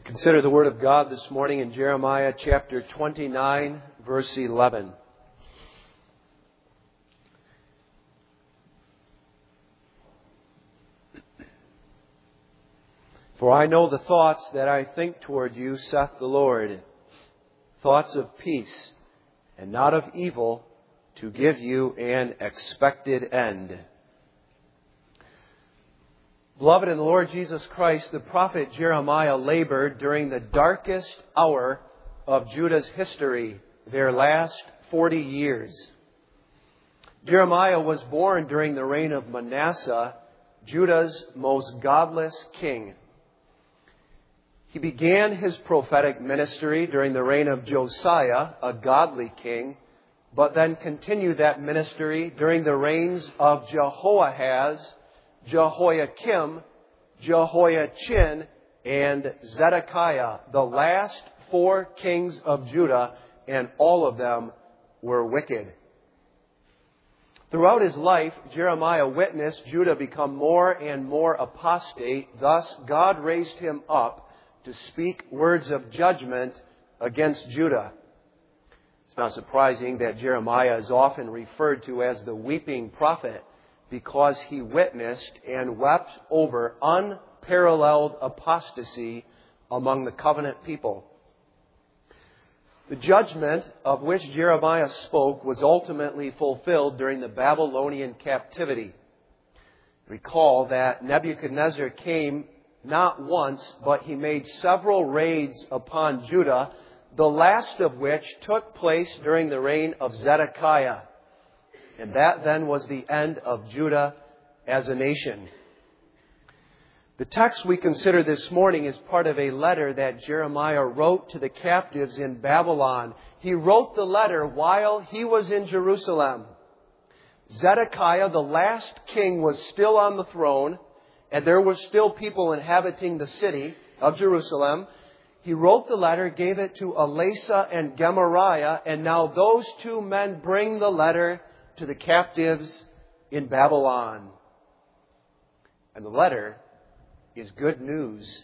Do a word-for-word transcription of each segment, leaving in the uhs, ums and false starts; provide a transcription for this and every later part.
Consider the Word of God this morning in Jeremiah chapter twenty-nine, verse eleven. For I know the thoughts that I think toward you, saith the Lord, thoughts of peace and not of evil, to give you an expected end. Beloved in the Lord Jesus Christ, the prophet Jeremiah labored during the darkest hour of Judah's history, their last forty years. Jeremiah was born during the reign of Manasseh, Judah's most godless king. He began his prophetic ministry during the reign of Josiah, a godly king, but then continued that ministry during the reigns of Jehoahaz, Jehoiakim, Jehoiachin, and Zedekiah, the last four kings of Judah, and all of them were wicked. Throughout his life, Jeremiah witnessed Judah become more and more apostate. Thus, God raised him up to speak words of judgment against Judah. It's not surprising that Jeremiah is often referred to as the weeping prophet, because he witnessed and wept over unparalleled apostasy among the covenant people. The judgment of which Jeremiah spoke was ultimately fulfilled during the Babylonian captivity. Recall that Nebuchadnezzar came not once, but he made several raids upon Judah, the last of which took place during the reign of Zedekiah. And that then was the end of Judah as a nation. The text we consider this morning is part of a letter that Jeremiah wrote to the captives in Babylon. He wrote the letter while he was in Jerusalem. Zedekiah, the last king, was still on the throne, and there were still people inhabiting the city of Jerusalem. He wrote the letter, gave it to Elisha and Gemariah, and now those two men bring the letter to the captives in Babylon. And the letter is good news.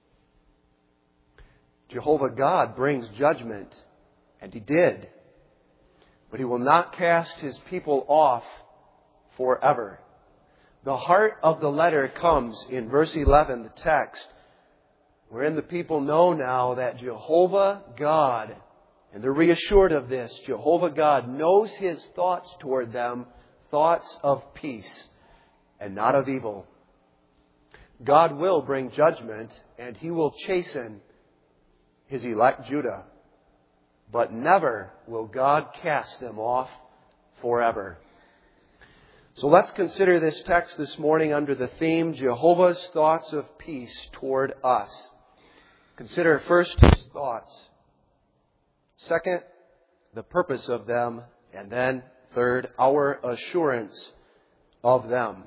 Jehovah God brings judgment, and He did. But He will not cast His people off forever. The heart of the letter comes in verse eleven, the text, wherein the people know now that Jehovah God, and they're reassured of this, Jehovah God knows His thoughts toward them, thoughts of peace and not of evil. God will bring judgment, and He will chasten His elect Judah. But never will God cast them off forever. So let's consider this text this morning under the theme, Jehovah's thoughts of peace toward us. Consider first His thoughts. Second, the purpose of them. And then, third, our assurance of them.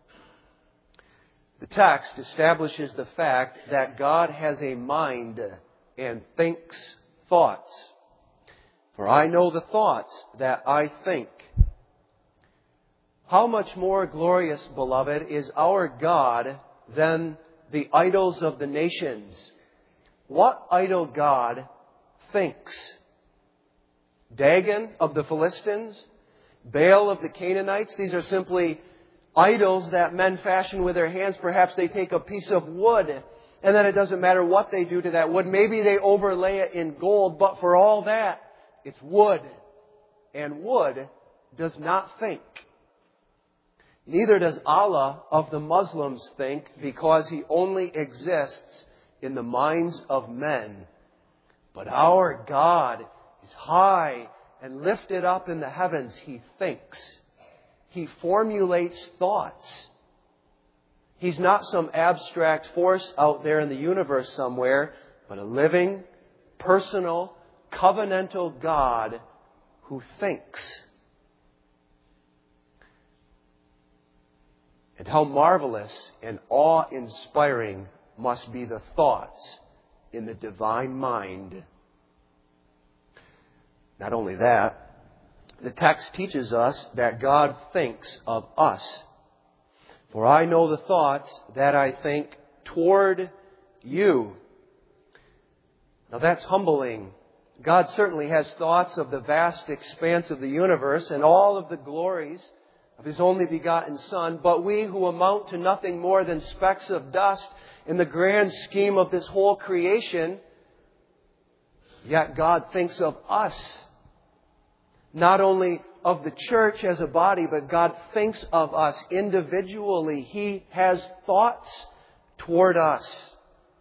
The text establishes the fact that God has a mind and thinks thoughts. For I know the thoughts that I think. How much more glorious, beloved, is our God than the idols of the nations? What idol god thinks? Dagon of the Philistines? Baal of the Canaanites? These are simply idols that men fashion with their hands. Perhaps they take a piece of wood, and then it doesn't matter what they do to that wood. Maybe they overlay it in gold, but for all that, it's wood. And wood does not think. Neither does Allah of the Muslims think, because He only exists in the minds of men. But our God is high and lifted up in the heavens. He thinks. He formulates thoughts. He's not some abstract force out there in the universe somewhere, but a living, personal, covenantal God who thinks. And how marvelous and awe-inspiring must be the thoughts in the divine mind. Not only that, the text teaches us that God thinks of us. For I know the thoughts that I think toward you. Now that's humbling. God certainly has thoughts of the vast expanse of the universe and all of the glories of His only begotten Son, but we who amount to nothing more than specks of dust in the grand scheme of this whole creation, yet God thinks of us, not only of the church as a body, but God thinks of us individually. He has thoughts toward us.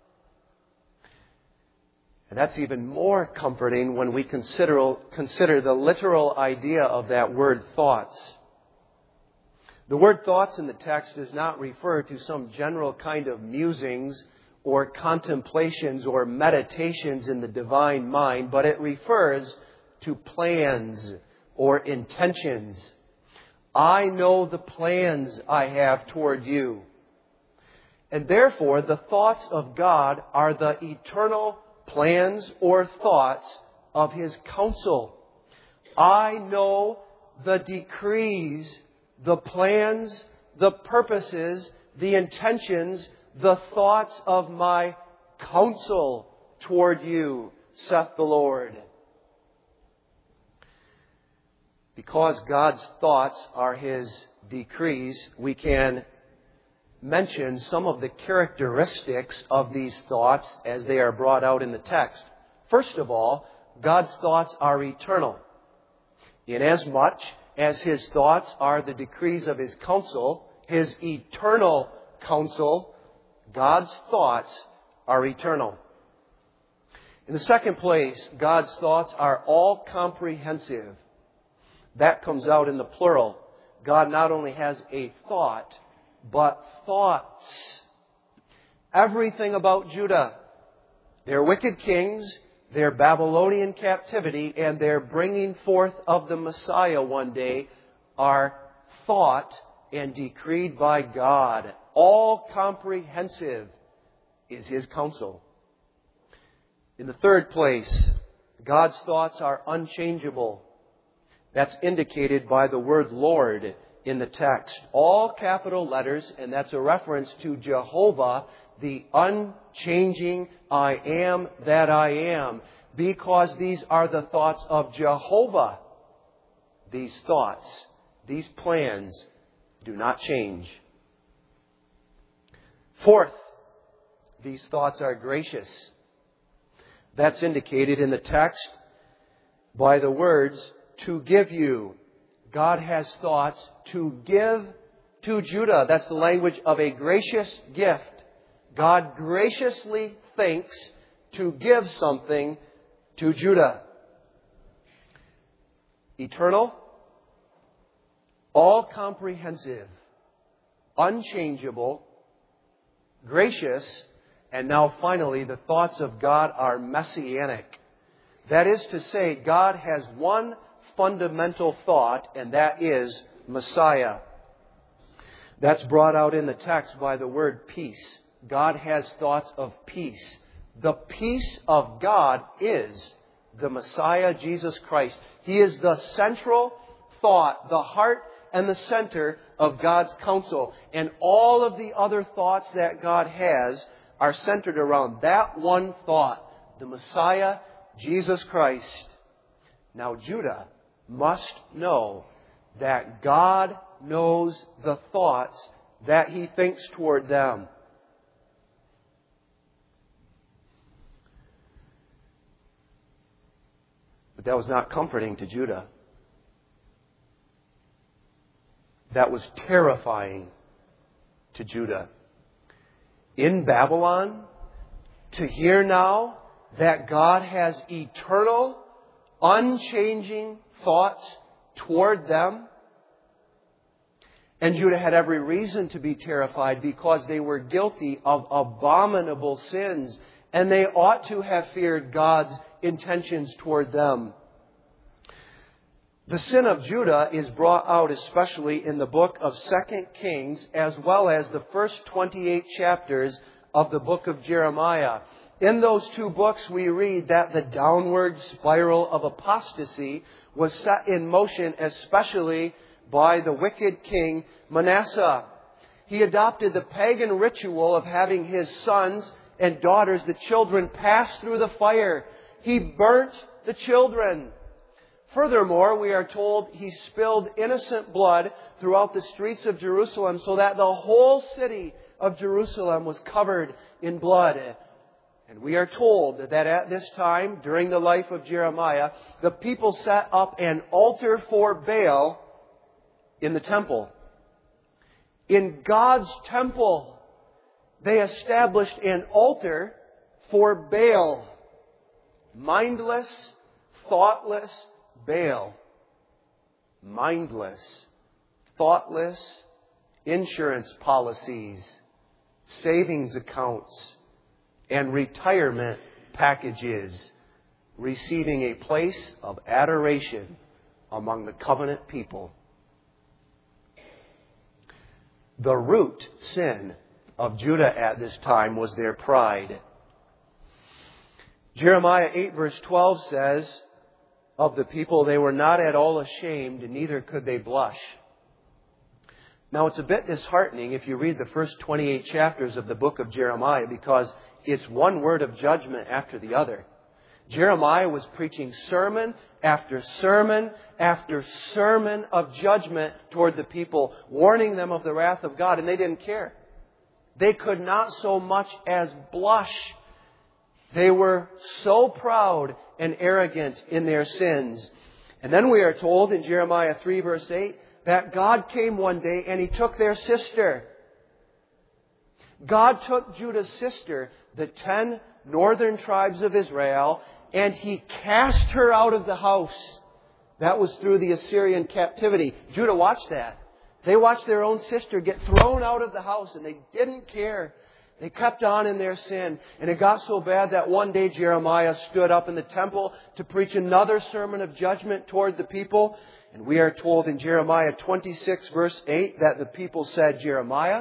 And that's even more comforting when we consider, consider the literal idea of that word thoughts. The word thoughts in the text does not refer to some general kind of musings or contemplations or meditations in the divine mind, but it refers to plans or intentions. I know the plans I have toward you. And therefore, the thoughts of God are the eternal plans or thoughts of His counsel. I know the decrees, the plans, the purposes, the intentions, the thoughts of my counsel toward you, saith the Lord. Because God's thoughts are His decrees, we can mention some of the characteristics of these thoughts as they are brought out in the text. First of all, God's thoughts are eternal. Inasmuch as His thoughts are the decrees of His counsel, His eternal counsel, God's thoughts are eternal. In the second place, God's thoughts are all comprehensive. That comes out in the plural. God not only has a thought, but thoughts. Everything about Judah, their wicked kings, their Babylonian captivity, and their bringing forth of the Messiah one day are thought and decreed by God. All comprehensive is His counsel. In the third place, God's thoughts are unchangeable. That's indicated by the word Lord in the text. All capital letters, and that's a reference to Jehovah, the unchanging I am that I am. Because these are the thoughts of Jehovah. These thoughts, these plans do not change. Fourth, these thoughts are gracious. That's indicated in the text by the words, to give you. God has thoughts to give to Judah. That's the language of a gracious gift. God graciously thinks to give something to Judah. Eternal, all-comprehensive, unchangeable, gracious, and now finally, the thoughts of God are messianic. That is to say, God has one fundamental thought, and that is Messiah. That's brought out in the text by the word peace. God has thoughts of peace. The peace of God is the Messiah, Jesus Christ. He is the central thought, the heart and the center of God's counsel. And all of the other thoughts that God has are centered around that one thought, the Messiah, Jesus Christ. Now, Judah must know that God knows the thoughts that He thinks toward them. But that was not comforting to Judah. That was terrifying to Judah. In Babylon, to hear now that God has eternal, unchanging thoughts toward them. And Judah had every reason to be terrified because they were guilty of abominable sins. And they ought to have feared God's intentions toward them. The sin of Judah is brought out especially in the book of Second Kings as well as the first twenty-eight chapters of the book of Jeremiah. In those two books we read that the downward spiral of apostasy was set in motion especially by the wicked king Manasseh. He adopted the pagan ritual of having his sons and daughters, the children passed through the fire. He burnt the children. Furthermore, we are told He spilled innocent blood throughout the streets of Jerusalem so that the whole city of Jerusalem was covered in blood. And we are told that at this time, during the life of Jeremiah, the people set up an altar for Baal in the temple. In God's temple, they established an altar for Baal. Mindless, thoughtless Baal. Mindless, thoughtless insurance policies, savings accounts, and retirement packages receiving a place of adoration among the covenant people. The root sin of Judah at this time was their pride. Jeremiah eight verse twelve says, of the people, they were not at all ashamed, and neither could they blush. Now, it's a bit disheartening if you read the first twenty-eight chapters of the book of Jeremiah, because it's one word of judgment after the other. Jeremiah was preaching sermon after sermon after sermon of judgment toward the people, warning them of the wrath of God, and they didn't care. They could not so much as blush. They were so proud and arrogant in their sins. And then we are told in Jeremiah three verse eight that God came one day and He took their sister. God took Judah's sister, the ten northern tribes of Israel, and He cast her out of the house. That was through the Assyrian captivity. Judah watched that. They watched their own sister get thrown out of the house, and they didn't care. They kept on in their sin. And it got so bad that one day Jeremiah stood up in the temple to preach another sermon of judgment toward the people. And we are told in Jeremiah twenty-six verse eight that the people said, Jeremiah,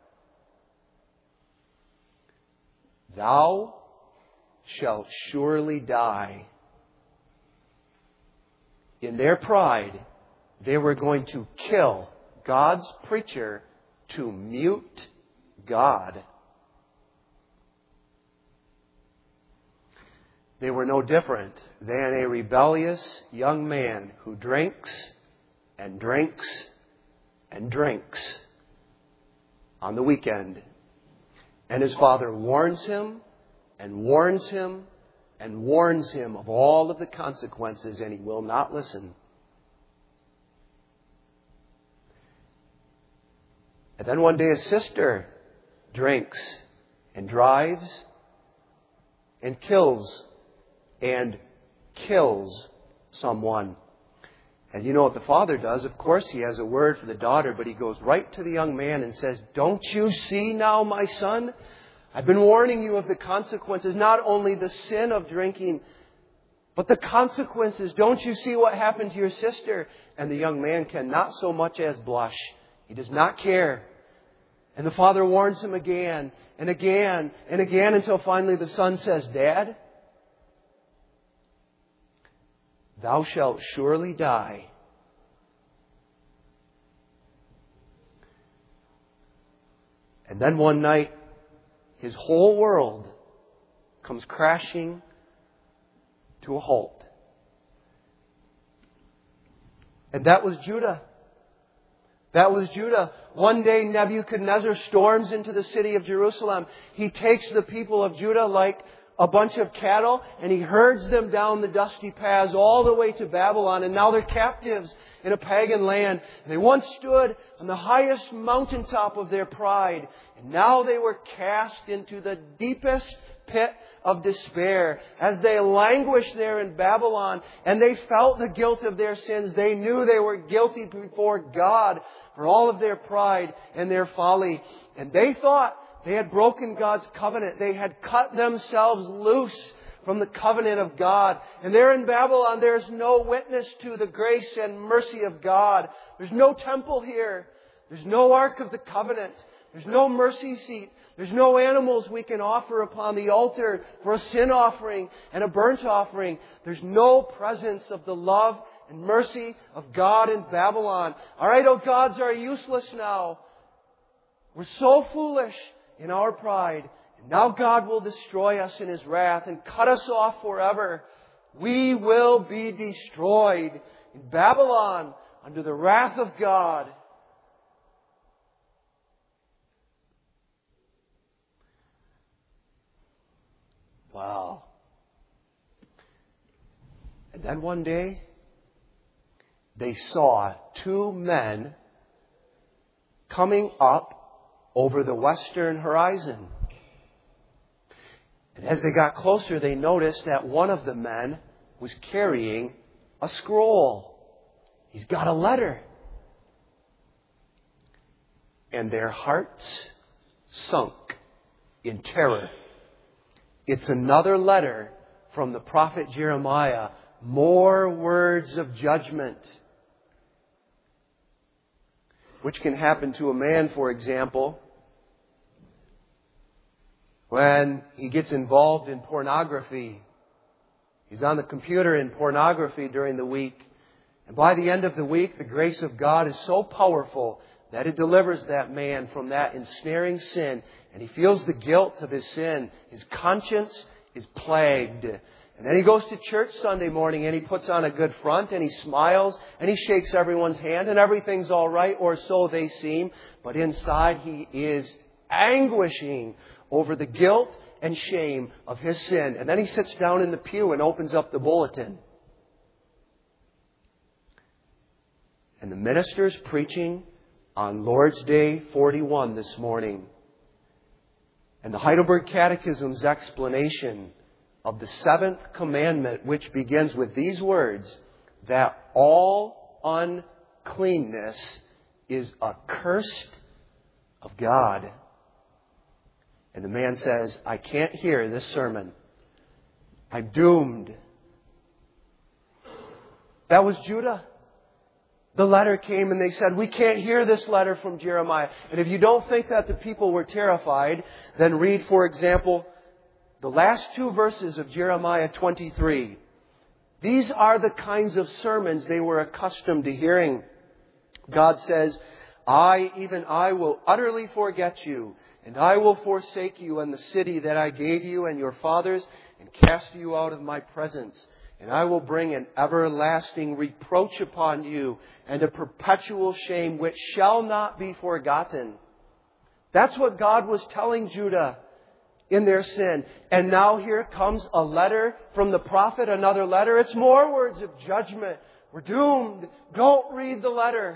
thou shalt surely die. In their pride, they were going to kill God's preacher to mute God. They were no different than a rebellious young man who drinks and drinks and drinks on the weekend. And his father warns him and warns him and warns him of all of the consequences, and he will not listen. And then one day his sister drinks and drives and kills and kills someone. And you know what the father does? Of course, he has a word for the daughter, but he goes right to the young man and says, don't you see now, my son? I've been warning you of the consequences, not only the sin of drinking, but the consequences. Don't you see what happened to your sister? And the young man cannot so much as blush. He does not care. And the father warns him again and again and again until finally the son says, Dad, thou shalt surely die. And then one night, his whole world comes crashing to a halt. And that was Judah. That was Judah. One day Nebuchadnezzar storms into the city of Jerusalem. He takes the people of Judah like a bunch of cattle, and he herds them down the dusty paths all the way to Babylon. And now they're captives in a pagan land. They once stood on the highest mountaintop of their pride, and now they were cast into the deepest pit of despair. As they languished there in Babylon, and they felt the guilt of their sins, they knew they were guilty before God for all of their pride and their folly. And they thought they had broken God's covenant. They had cut themselves loose from the covenant of God. And there in Babylon, there's no witness to the grace and mercy of God. There's no temple here. There's no Ark of the Covenant. There's no mercy seat. There's no animals we can offer upon the altar for a sin offering and a burnt offering. There's no presence of the love and mercy of God in Babylon. Our idol gods are useless now. We're so foolish in our pride Now God will destroy us in His wrath and cut us off forever. We will be destroyed in Babylon under the wrath of God. Wow. And then one day, they saw two men coming up over the western horizon. And as they got closer, they noticed that one of the men was carrying a scroll. He's got a letter. And their hearts sunk in terror. It's another letter from the prophet Jeremiah. More words of judgment. Which can happen to a man, for example, when he gets involved in pornography. He's on the computer in pornography during the week. And by the end of the week, the grace of God is so powerful that it delivers that man from that ensnaring sin. And he feels the guilt of his sin. His conscience is plagued. And then he goes to church Sunday morning and he puts on a good front and he smiles and he shakes everyone's hand and everything's all right, or so they seem. But inside he is anguishing over the guilt and shame of his sin. And then he sits down in the pew and opens up the bulletin. And the minister's preaching on Lord's Day forty-one this morning. And the Heidelberg Catechism's explanation of the seventh commandment, which begins with these words, that all uncleanness is accursed of God. And the man says, I can't hear this sermon. I'm doomed. That was Judah. The letter came and they said, we can't hear this letter from Jeremiah. And if you don't think that the people were terrified, then read, for example, the last two verses of Jeremiah twenty-three. These are the kinds of sermons they were accustomed to hearing. God says, I, even I, will utterly forget you, and I will forsake you and the city that I gave you and your fathers, and cast you out of my presence. And I will bring an everlasting reproach upon you, and a perpetual shame which shall not be forgotten. That's what God was telling Judah in their sin. And now here comes a letter from the prophet, another letter. It's more words of judgment. We're doomed. Don't read the letter.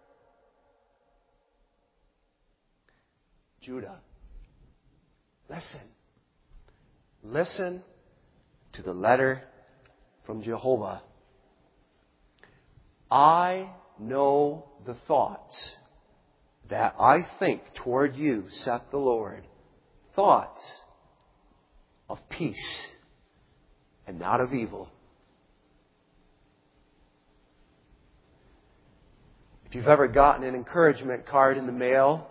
Judah, listen. Listen to the letter from Jehovah. I know the thoughts that I think toward you, saith the Lord. Thoughts of peace and not of evil. If you've ever gotten an encouragement card in the mail,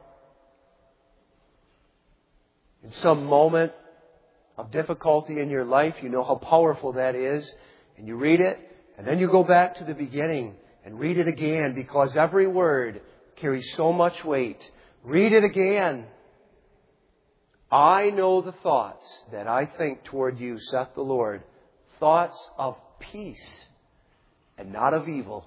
in some moment of difficulty in your life, you know how powerful that is. And you read it, and then you go back to the beginning and read it again, because every word carries so much weight. Read it again. I know the thoughts that I think toward you, saith the Lord. Thoughts of peace and not of evil.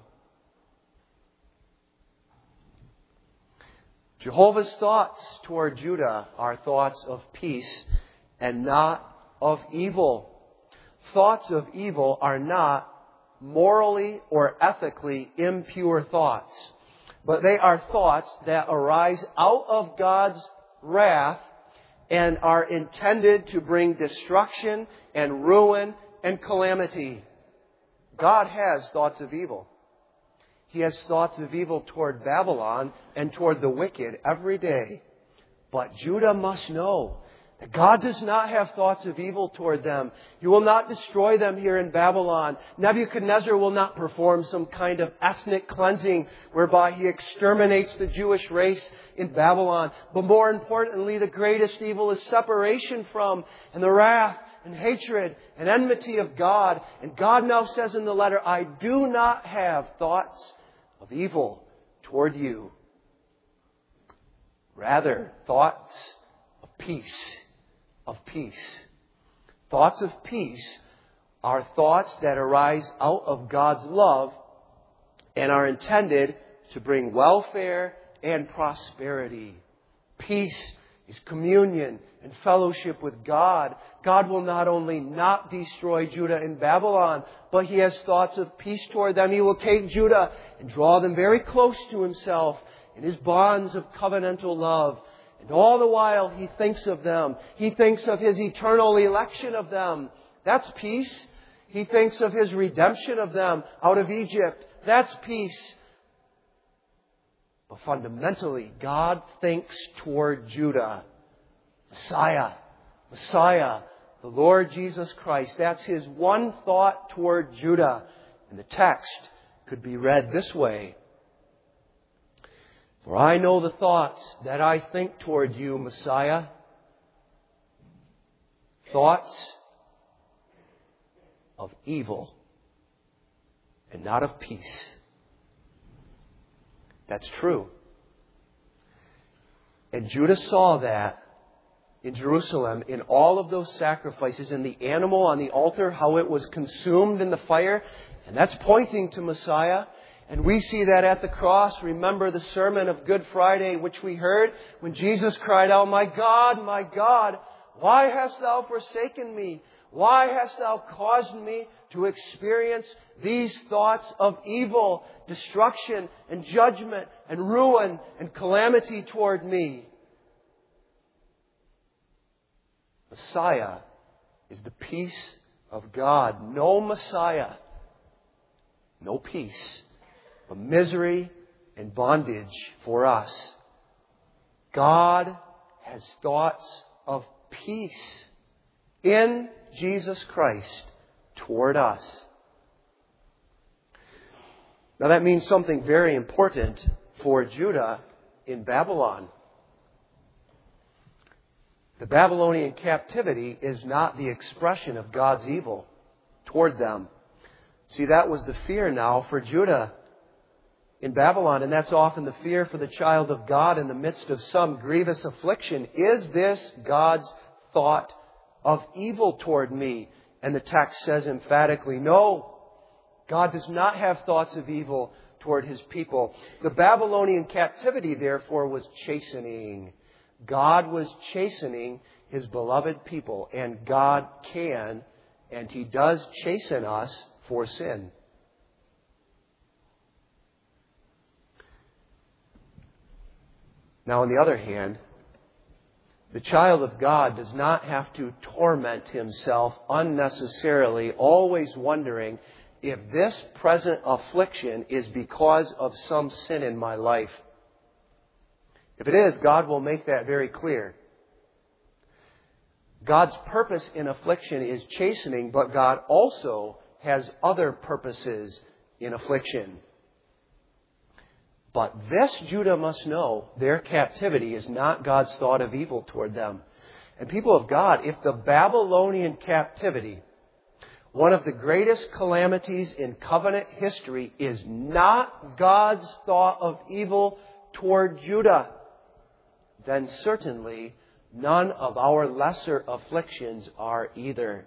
Jehovah's thoughts toward Judah are thoughts of peace and not of evil. Thoughts of evil are not morally or ethically impure thoughts, but they are thoughts that arise out of God's wrath and are intended to bring destruction and ruin and calamity. God has thoughts of evil. He has thoughts of evil toward Babylon and toward the wicked every day. But Judah must know that God does not have thoughts of evil toward them. He will not destroy them here in Babylon. Nebuchadnezzar will not perform some kind of ethnic cleansing whereby he exterminates the Jewish race in Babylon. But more importantly, the greatest evil is separation from and the wrath and hatred and enmity of God. And God now says in the letter, I do not have thoughts of evil toward you. Rather, thoughts of peace of peace. Thoughts of peace are thoughts that arise out of God's love and are intended to bring welfare and prosperity. Peace is communion and fellowship with God. God will not only not destroy Judah and Babylon, but He has thoughts of peace toward them. He will take Judah and draw them very close to Himself in His bonds of covenantal love. And all the while He thinks of them. He thinks of His eternal election of them. That's peace. He thinks of His redemption of them out of Egypt. That's peace. But fundamentally, God thinks toward Judah. Messiah, Messiah, the Lord Jesus Christ. That's His one thought toward Judah. And the text could be read this way. For I know the thoughts that I think toward you, Messiah. Thoughts of evil and not of peace. That's true. And Judah saw that in Jerusalem, in all of those sacrifices, in the animal on the altar, how it was consumed in the fire. And that's pointing to Messiah. And we see that at the cross. Remember the sermon of Good Friday, which we heard when Jesus cried out, "My God, my God, why hast thou forsaken me? Why hast thou caused me to experience these thoughts of evil, destruction and judgment and ruin and calamity toward me?" Messiah is the peace of God. No Messiah, no peace, but misery and bondage for us. God has thoughts of peace in Jesus Christ toward us. Now that means something very important for Judah in Babylon. The Babylonian captivity is not the expression of God's evil toward them. See, that was the fear now for Judah in Babylon, and that's often the fear for the child of God in the midst of some grievous affliction. Is this God's thought of evil toward me? And the text says emphatically, no. God does not have thoughts of evil toward His people. The Babylonian captivity, therefore, was chastening. God was chastening His beloved people. And God can, and He does chasten us for sin. Now, on the other hand, the child of God does not have to torment himself unnecessarily, always wondering if this present affliction is because of some sin in my life. If it is, God will make that very clear. God's purpose in affliction is chastening, but God also has other purposes in affliction. But this Judah must know, their captivity is not God's thought of evil toward them. And people of God, if the Babylonian captivity, one of the greatest calamities in covenant history, is not God's thought of evil toward Judah, then certainly none of our lesser afflictions are either.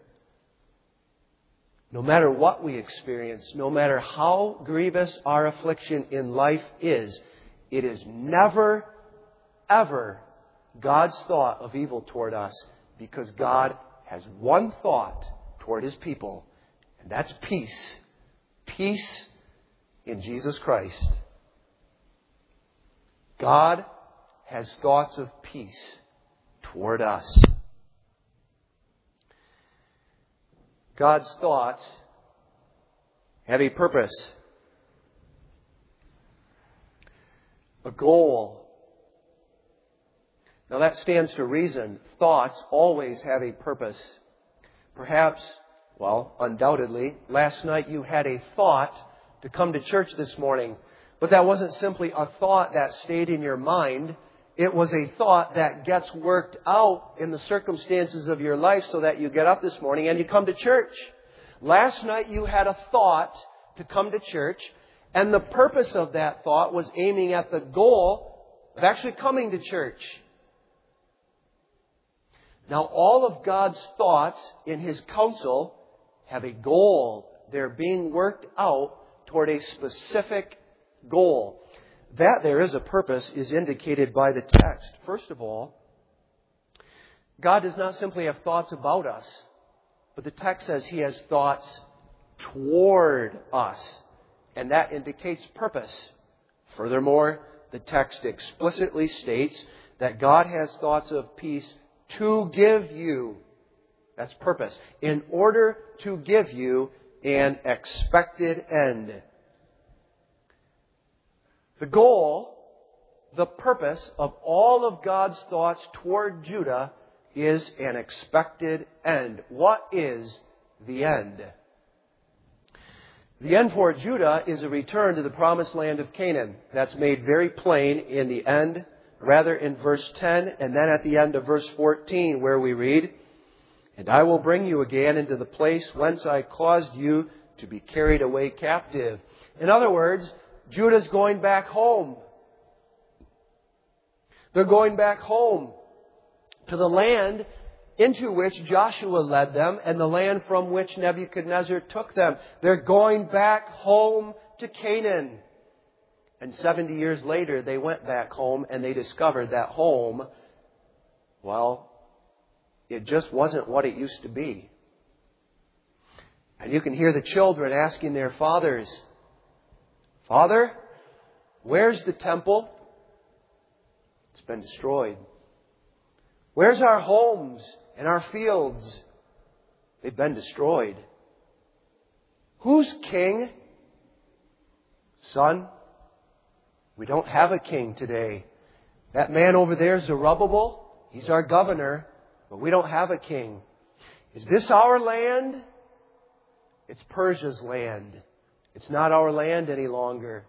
No matter what we experience, no matter how grievous our affliction in life is, it is never, ever God's thought of evil toward us, because God has one thought toward His people, and that's peace. Peace in Jesus Christ. God has thoughts of peace toward us. God's thoughts have a purpose, a goal. Now that stands to reason. Thoughts always have a purpose. Perhaps, well, undoubtedly, last night you had a thought to come to church this morning, but that wasn't simply a thought that stayed in your mind. It was a thought that gets worked out in the circumstances of your life so that you get up this morning and you come to church. Last night you had a thought to come to church, and the purpose of that thought was aiming at the goal of actually coming to church. Now, all of God's thoughts in His counsel have a goal. They're being worked out toward a specific goal. That there is a purpose is indicated by the text. First of all, God does not simply have thoughts about us, but the text says He has thoughts toward us, and that indicates purpose. Furthermore, the text explicitly states that God has thoughts of peace to give you. That's purpose. In order to give you an expected end. The goal, the purpose of all of God's thoughts toward Judah is an expected end. What is the end? The end for Judah is a return to the promised land of Canaan. That's made very plain in the end, rather in verse ten, and then at the end of verse fourteen, where we read, "And I will bring you again into the place whence I caused you to be carried away captive." In other words, Judah's going back home. They're going back home to the land into which Joshua led them and the land from which Nebuchadnezzar took them. They're going back home to Canaan. And seventy years later, they went back home and they discovered that home, well, it just wasn't what it used to be. And you can hear the children asking their fathers, "Father, where's the temple?" It's been destroyed. "Where's our homes and our fields?" They've been destroyed. "Who's king?" "Son, we don't have a king today. That man over there, Zerubbabel, he's our governor, but we don't have a king." "Is this our land?" "It's Persia's land. It's not our land any longer."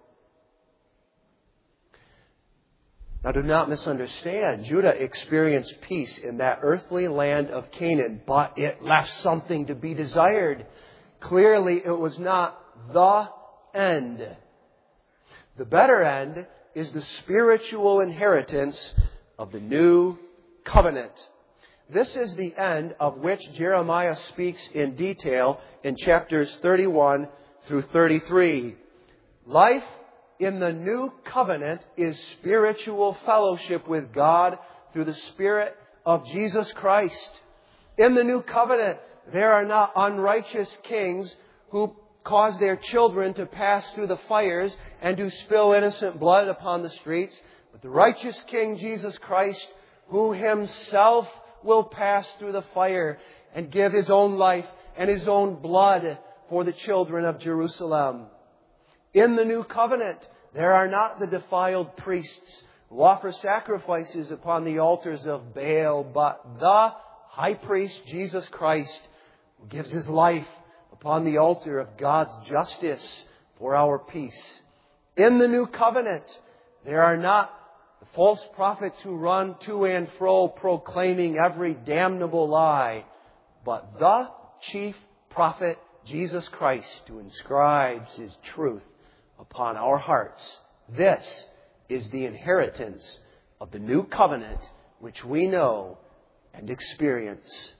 Now, do not misunderstand. Judah experienced peace in that earthly land of Canaan, but it left something to be desired. Clearly, it was not the end. The better end is the spiritual inheritance of the new covenant. This is the end of which Jeremiah speaks in detail in chapters thirty-one through thirty-three. Life in the new covenant is spiritual fellowship with God through the Spirit of Jesus Christ. In the new covenant, there are not unrighteous kings who cause their children to pass through the fires and to spill innocent blood upon the streets, but the righteous King Jesus Christ, who Himself will pass through the fire and give His own life and His own blood for the children of Jerusalem. In the new covenant, there are not the defiled priests who offer sacrifices upon the altars of Baal, but the high priest, Jesus Christ, who gives His life upon the altar of God's justice for our peace. In the new covenant, there are not the false prophets who run to and fro proclaiming every damnable lie, but the chief prophet, Jesus Christ, who inscribes His truth upon our hearts. This is the inheritance of the new covenant which we know and experience.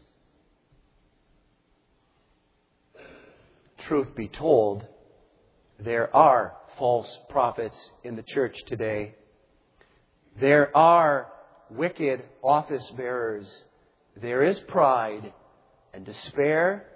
Truth be told, there are false prophets in the church today. There are wicked office bearers. There is pride and despair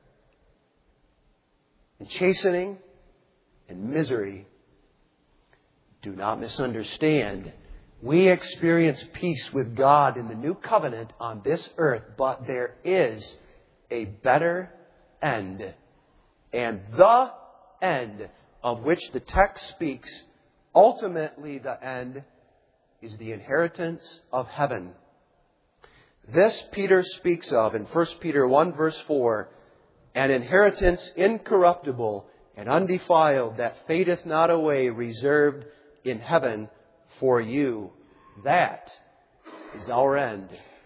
and chastening and misery. Do not misunderstand. We experience peace with God in the new covenant on this earth, but there is a better end. And the end of which the text speaks, ultimately the end, is the inheritance of heaven. This Peter speaks of in First Peter one verse four, an inheritance incorruptible and undefiled that fadeth not away, reserved in heaven for you. That is our end.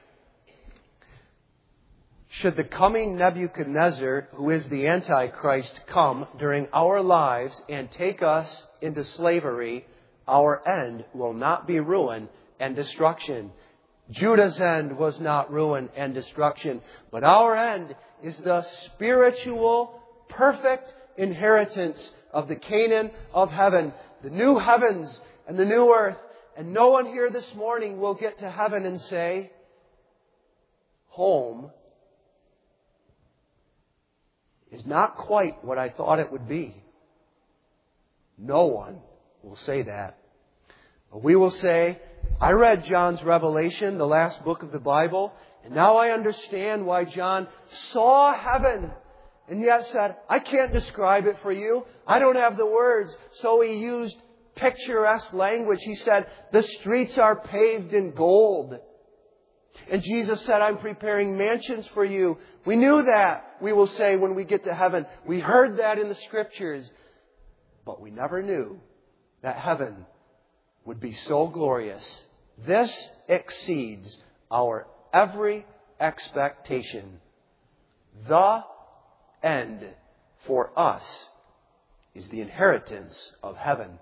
Should the coming Nebuchadnezzar, who is the Antichrist, come during our lives and take us into slavery, our end will not be ruin and destruction. Judah's end was not ruin and destruction, but our end is the spiritual, perfect inheritance of the Canaan of heaven, the new heavens and the new earth. And no one here this morning will get to heaven and say, home is not quite what I thought it would be. No one will say that. But we will say, I read John's Revelation, the last book of the Bible, and now I understand why John saw heaven and yet said, I can't describe it for you. I don't have the words. So he used picturesque language. He said, the streets are paved in gold. And Jesus said, I'm preparing mansions for you. We knew that, we will say when we get to heaven. We heard that in the Scriptures. But we never knew that heaven would be so glorious. This exceeds our every expectation. The end for us is the inheritance of heaven.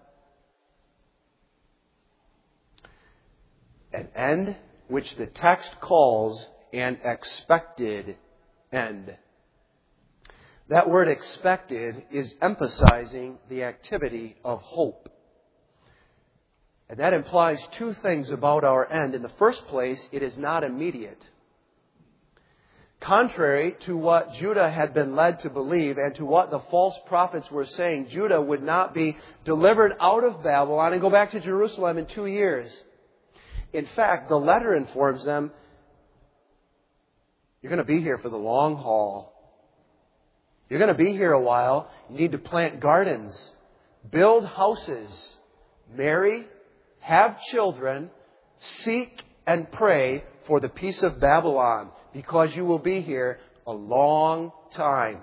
An end which the text calls an expected end. That word expected is emphasizing the activity of hope. And that implies two things about our end. In the first place, it is not immediate. Contrary to what Judah had been led to believe and to what the false prophets were saying, Judah would not be delivered out of Babylon and go back to Jerusalem in two years. In fact, the letter informs them, you're going to be here for the long haul. You're going to be here a while. You need to plant gardens, build houses, marry, have children, seek and pray for the peace of Babylon, because you will be here a long time.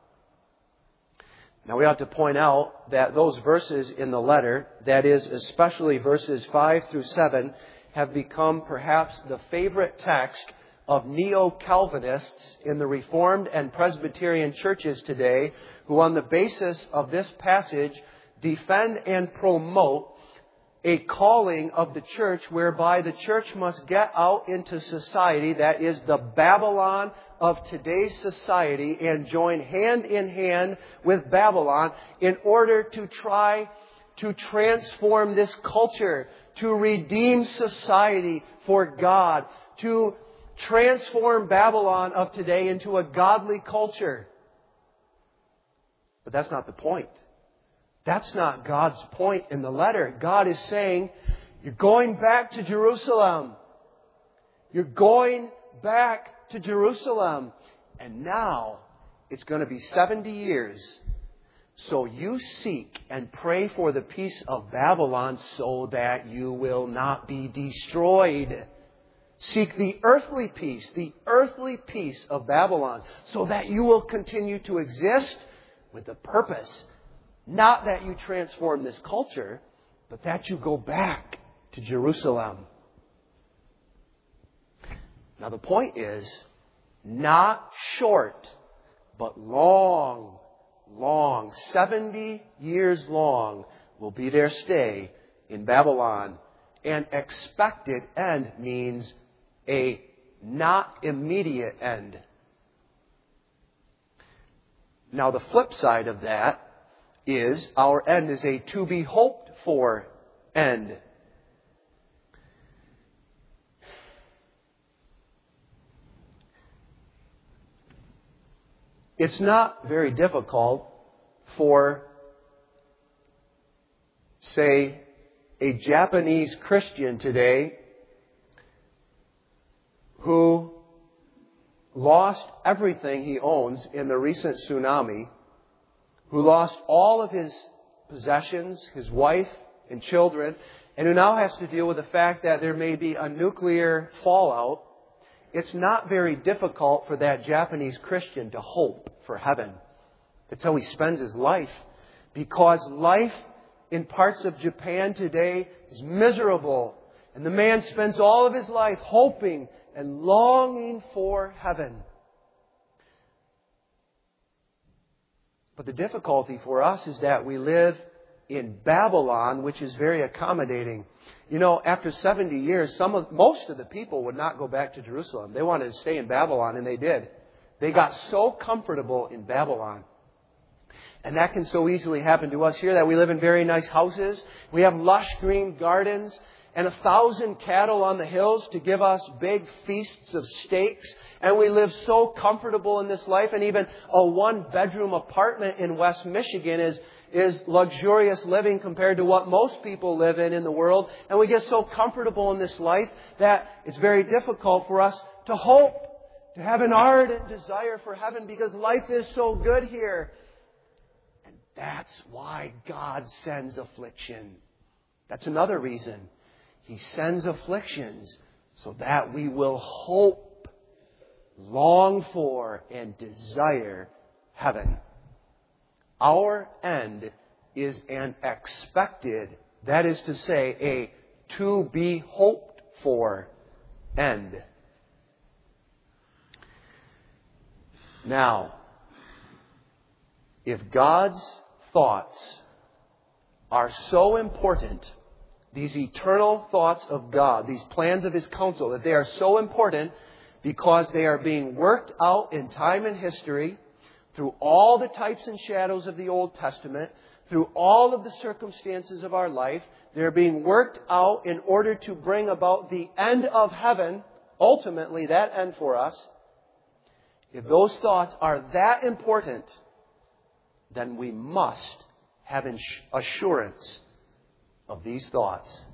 Now we ought to point out that those verses in the letter, that is especially verses five through seven, have become perhaps the favorite text of neo-Calvinists in the Reformed and Presbyterian churches today, who on the basis of this passage defend and promote a calling of the church whereby the church must get out into society, that is the Babylon of today's society, and join hand in hand with Babylon in order to try to transform this culture, to redeem society for God, to transform Babylon of today into a godly culture. But that's not the point. That's not God's point in the letter. God is saying, you're going back to Jerusalem. You're going back to Jerusalem. And now it's going to be seventy years. So you seek and pray for the peace of Babylon so that you will not be destroyed. Seek the earthly peace, the earthly peace of Babylon, so that you will continue to exist with the purpose, not that you transform this culture, but that you go back to Jerusalem. Now the point is, not short, but long, long, seventy years long will be their stay in Babylon. And expected end means a not immediate end. Now the flip side of that is our end is a to be hoped for end. It's not very difficult for, say, a Japanese Christian today who lost everything he owns in the recent tsunami, who lost all of his possessions, his wife and children, and who now has to deal with the fact that there may be a nuclear fallout. It's not very difficult for that Japanese Christian to hope for heaven. That's how he spends his life. Because life in parts of Japan today is miserable. And the man spends all of his life hoping and longing for heaven. But the difficulty for us is that we live in Babylon, which is very accommodating. You know, after seventy years, some of, most of the people would not go back to Jerusalem. They wanted to stay in Babylon, and they did. They got so comfortable in Babylon. And that can so easily happen to us here, that we live in very nice houses. We have lush green gardens and a thousand cattle on the hills to give us big feasts of steaks. And we live so comfortable in this life. And even a one-bedroom apartment in West Michigan is, is luxurious living compared to what most people live in in the world. And we get so comfortable in this life that it's very difficult for us to hope, to have an ardent desire for heaven, because life is so good here. And that's why God sends affliction. That's another reason. He sends afflictions so that we will hope, long for, and desire heaven. Our end is an expected, that is to say, a to be hoped for end. Now, if God's thoughts are so important, these eternal thoughts of God, these plans of His counsel, that they are so important because they are being worked out in time and history through all the types and shadows of the Old Testament, through all of the circumstances of our life. They're being worked out in order to bring about the end of heaven, ultimately that end for us. If those thoughts are that important, then we must have assurance of these thoughts.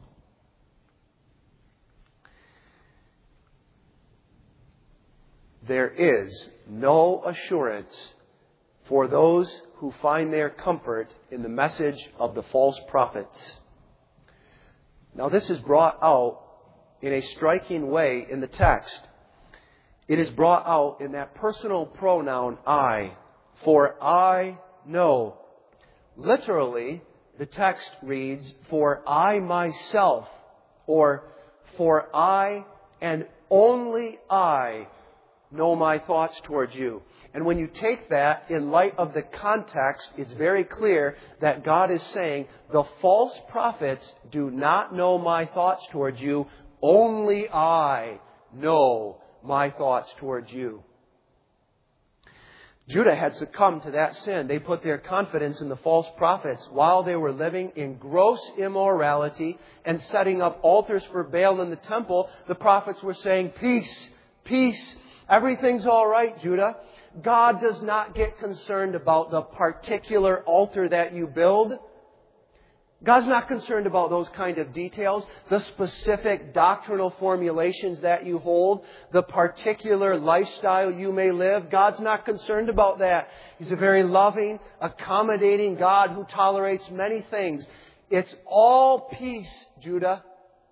There is no assurance for those who find their comfort in the message of the false prophets. Now, this is brought out in a striking way in the text. It is brought out in that personal pronoun I, for I know. Literally, the text reads, for I myself, or for I and only I know my thoughts towards you. And when you take that in light of the context, it's very clear that God is saying, the false prophets do not know my thoughts towards you. Only I know my thoughts towards you. Judah had succumbed to that sin. They put their confidence in the false prophets while they were living in gross immorality and setting up altars for Baal in the temple. The prophets were saying, peace, peace, everything's all right, Judah. God does not get concerned about the particular altar that you build. God's not concerned about those kind of details, the specific doctrinal formulations that you hold, the particular lifestyle you may live. God's not concerned about that. He's a very loving, accommodating God who tolerates many things. It's all peace, Judah.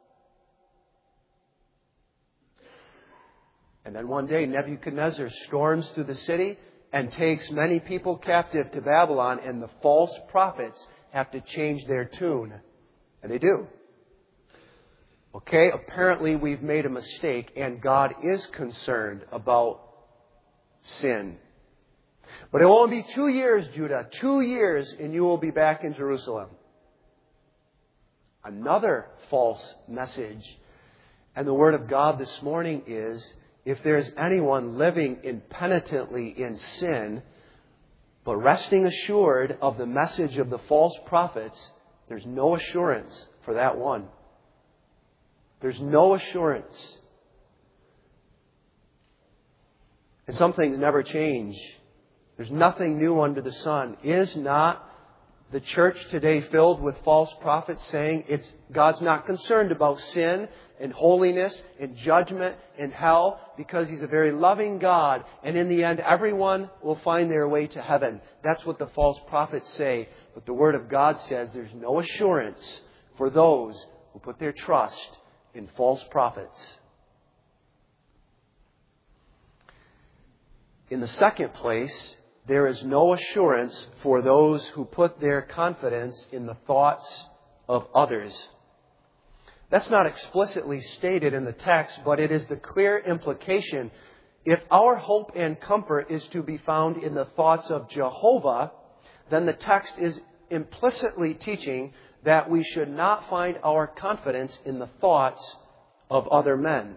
And then one day Nebuchadnezzar storms through the city and takes many people captive to Babylon, and the false prophets have to change their tune. And they do. Okay, apparently we've made a mistake, and God is concerned about sin. But it will only be two years, Judah. Two years, and you will be back in Jerusalem. Another false message. And the Word of God this morning is, if there's anyone living impenitently in sin, but resting assured of the message of the false prophets, there's no assurance for that one. There's no assurance. And some things never change. There's nothing new under the sun. Is not the church today filled with false prophets saying it's God's not concerned about sin and holiness and judgment and hell because He's a very loving God, and in the end everyone will find their way to heaven. That's what the false prophets say. But the Word of God says there's no assurance for those who put their trust in false prophets. In the second place, there is no assurance for those who put their confidence in the thoughts of others. That's not explicitly stated in the text, but it is the clear implication. If our hope and comfort is to be found in the thoughts of Jehovah, then the text is implicitly teaching that we should not find our confidence in the thoughts of other men.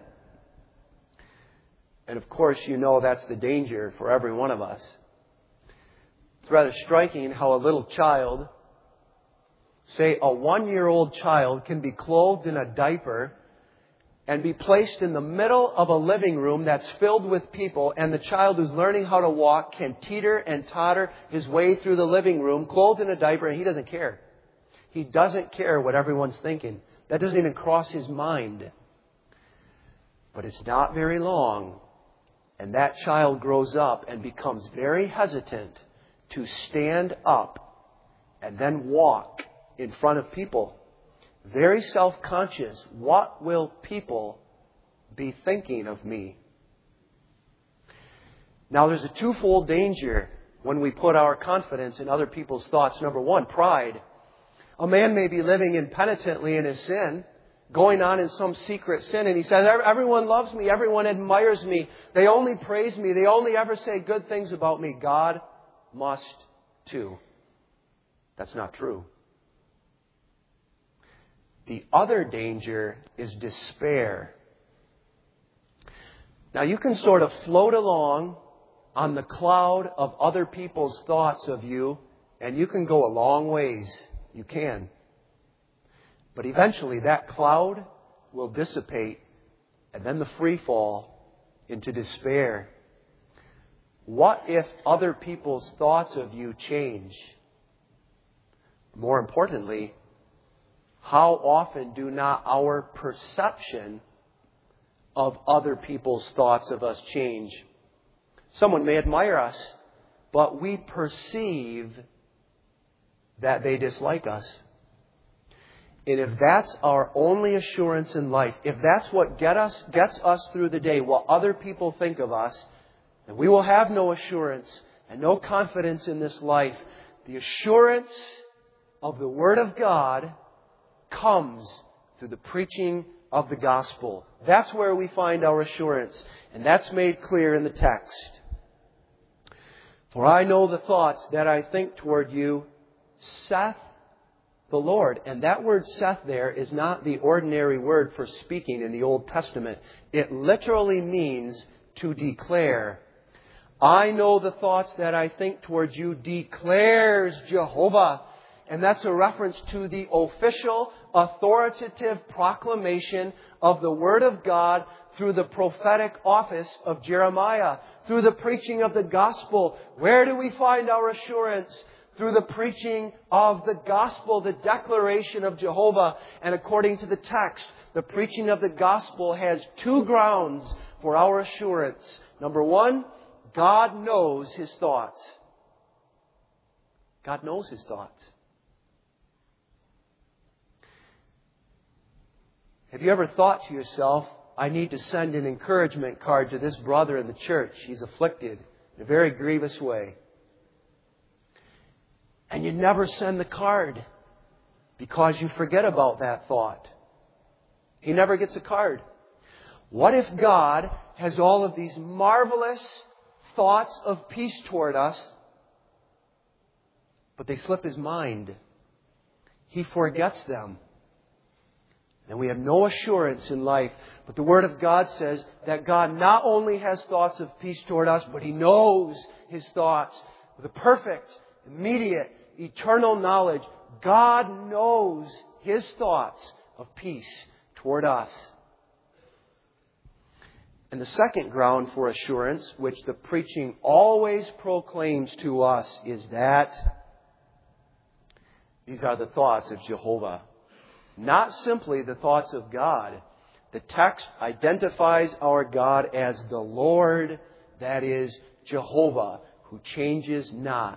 And of course, you know that's the danger for every one of us. It's rather striking how a little child, say a one-year-old child, can be clothed in a diaper and be placed in the middle of a living room that's filled with people, and the child who's learning how to walk can teeter and totter his way through the living room, clothed in a diaper, and he doesn't care. He doesn't care what everyone's thinking. That doesn't even cross his mind. But it's not very long, and that child grows up and becomes very hesitant to stand up and then walk in front of people. Very self-conscious. What will people be thinking of me? Now, there's a twofold danger when we put our confidence in other people's thoughts. Number one, pride. A man may be living impenitently in his sin, going on in some secret sin, and he says, everyone loves me, everyone admires me, they only praise me, they only ever say good things about me. God must too. That's not true. The other danger is despair. Now, you can sort of float along on the cloud of other people's thoughts of you, and you can go a long ways. You can. But eventually that cloud will dissipate, and then the free fall into despair. What if other people's thoughts of you change? More importantly, how often do not our perception of other people's thoughts of us change? Someone may admire us, but we perceive that they dislike us. And if that's our only assurance in life, if that's what get us, gets us through the day, what other people think of us, then we will have no assurance and no confidence in this life. The assurance of the Word of God comes through the preaching of the gospel. That's where we find our assurance, and that's made clear in the text. For I know the thoughts that I think toward you, saith the Lord. And that word saith there is not the ordinary word for speaking in the Old Testament. It literally means to declare. I know the thoughts that I think towards you, declares Jehovah. And that's a reference to the official, authoritative proclamation of the Word of God through the prophetic office of Jeremiah, through the preaching of the gospel. Where do we find our assurance? Through the preaching of the gospel, the declaration of Jehovah. And according to the text, the preaching of the gospel has two grounds for our assurance. Number one, God knows His thoughts. God knows His thoughts. Have you ever thought to yourself, I need to send an encouragement card to this brother in the church. He's afflicted in a very grievous way. And you never send the card because you forget about that thought. He never gets a card. What if God has all of these marvelous thoughts of peace toward us, but they slip His mind? He forgets them. And we have no assurance in life. But the Word of God says that God not only has thoughts of peace toward us, but He knows His thoughts with a perfect, immediate, eternal knowledge. God knows His thoughts of peace toward us. And the second ground for assurance, which the preaching always proclaims to us, is that these are the thoughts of Jehovah. Not simply the thoughts of God. The text identifies our God as the Lord, that is, Jehovah, who changes not.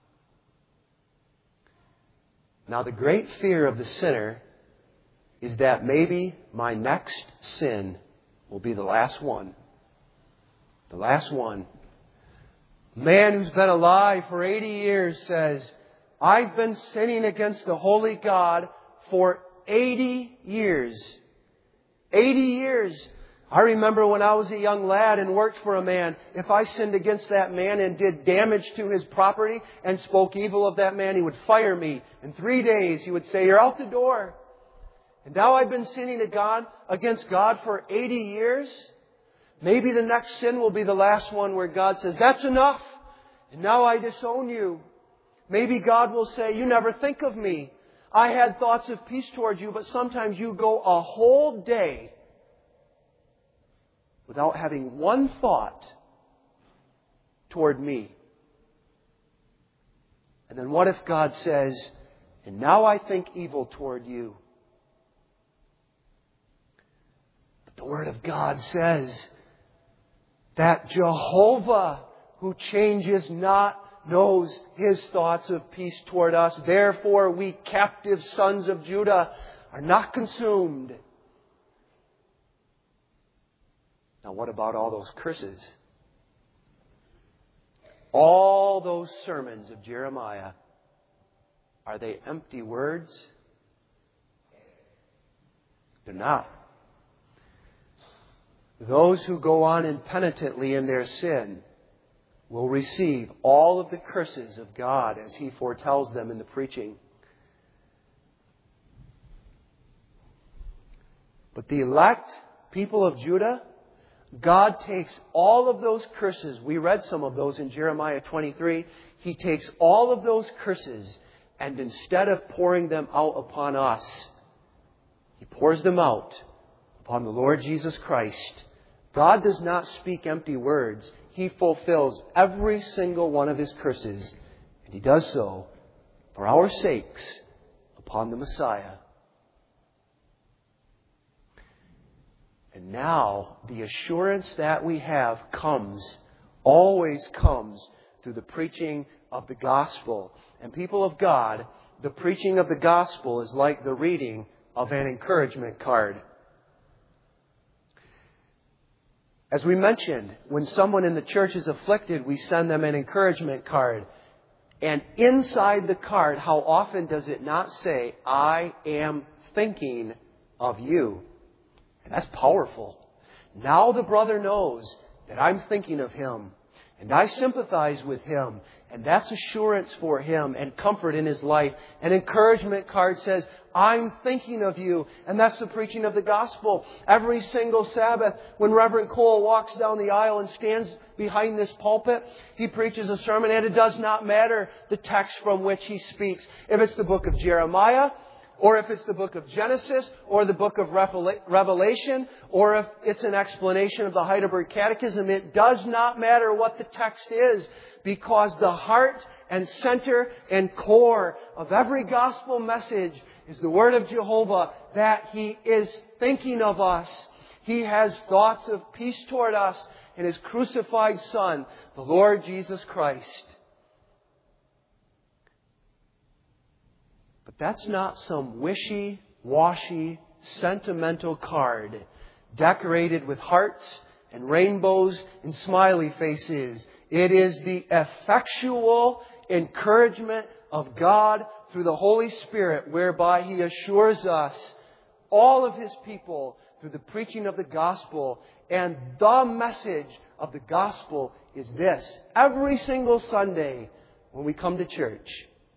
Now, the great fear of the sinner is that maybe my next sin will be the last one. The last one. A man who's been alive for eighty years says, I've been sinning against the holy God for eighty years. eighty years. I remember when I was a young lad and worked for a man, if I sinned against that man and did damage to his property and spoke evil of that man, he would fire me. In three days, he would say, "You're out the door." And now I've been sinning to God, against God for eighty years. Maybe the next sin will be the last one where God says, "That's enough. And now I disown you." Maybe God will say, "You never think of me. I had thoughts of peace towards you, but sometimes you go a whole day without having one thought toward me." And then what if God says, "And now I think evil toward you"? But the Word of God says that Jehovah, who changes not, knows His thoughts of peace toward us. Therefore, we captive sons of Judah are not consumed. Now, what about all those curses? All those sermons of Jeremiah, are they empty words? They're not. Those who go on impenitently in their sin will receive all of the curses of God as He foretells them in the preaching. But the elect people of Judah, God takes all of those curses. We read some of those in Jeremiah twenty-three. He takes all of those curses, and instead of pouring them out upon us, He pours them out upon the Lord Jesus Christ. God does not speak empty words. He fulfills every single one of His curses. And He does so for our sakes upon the Messiah. And now the assurance that we have comes, always comes, through the preaching of the gospel. And people of God, the preaching of the gospel is like the reading of an encouragement card. As we mentioned, when someone in the church is afflicted, we send them an encouragement card. And inside the card, how often does it not say, "I am thinking of you"? And that's powerful. Now the brother knows that I'm thinking of him. And I sympathize with him. And that's assurance for him and comfort in his life. An encouragement card says, "I'm thinking of you." And that's the preaching of the gospel. Every single Sabbath, when Reverend Cole walks down the aisle and stands behind this pulpit, he preaches a sermon, and it does not matter the text from which he speaks. If it's the book of Jeremiah, or if it's the book of Genesis, or the book of Revelation, or if it's an explanation of the Heidelberg Catechism, it does not matter what the text is, because the heart and center and core of every gospel message is the word of Jehovah, that He is thinking of us. He has thoughts of peace toward us in His crucified Son, the Lord Jesus Christ. But that's not some wishy-washy, sentimental card decorated with hearts and rainbows and smiley faces. It is the effectual encouragement of God through the Holy Spirit, whereby He assures us, all of His people, through the preaching of the gospel. And the message of the gospel is this: every single Sunday when we come to church,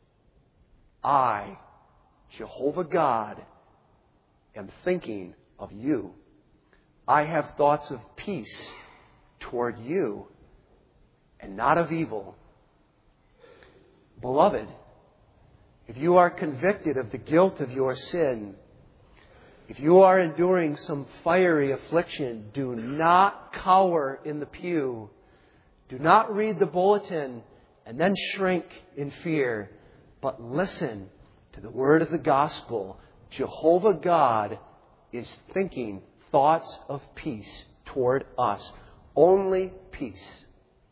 I, Jehovah God, am thinking of you. I have thoughts of peace toward you and not of evil. Beloved, if you are convicted of the guilt of your sin, if you are enduring some fiery affliction, do not cower in the pew. Do not read the bulletin and then shrink in fear, but listen to the word of the gospel. Jehovah God is thinking thoughts of peace toward us. Only peace.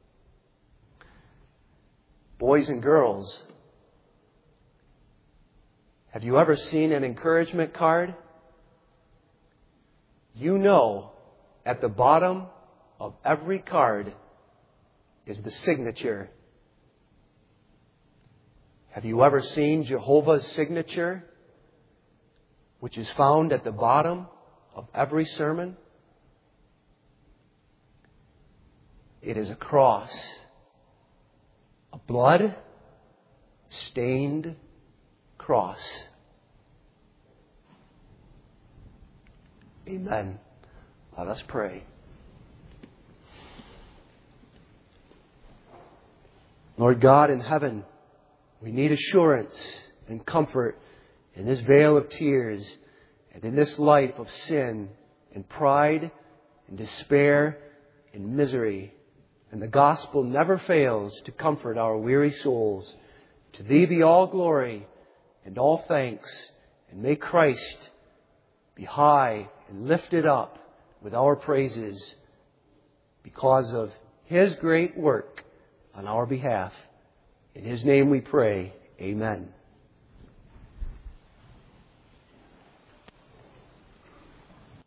Boys and girls, have you ever seen an encouragement card? You know, at the bottom of every card is the signature. Have you ever seen Jehovah's signature, which is found at the bottom of every sermon? It is a cross. A blood-stained cross. Amen. Let us pray. Lord God in heaven, we need assurance and comfort in this vale of tears and in this life of sin and pride and despair and misery. And the gospel never fails to comfort our weary souls. To Thee be all glory and all thanks. And may Christ be high and lifted up with our praises because of His great work on our behalf. In His name we pray. Amen.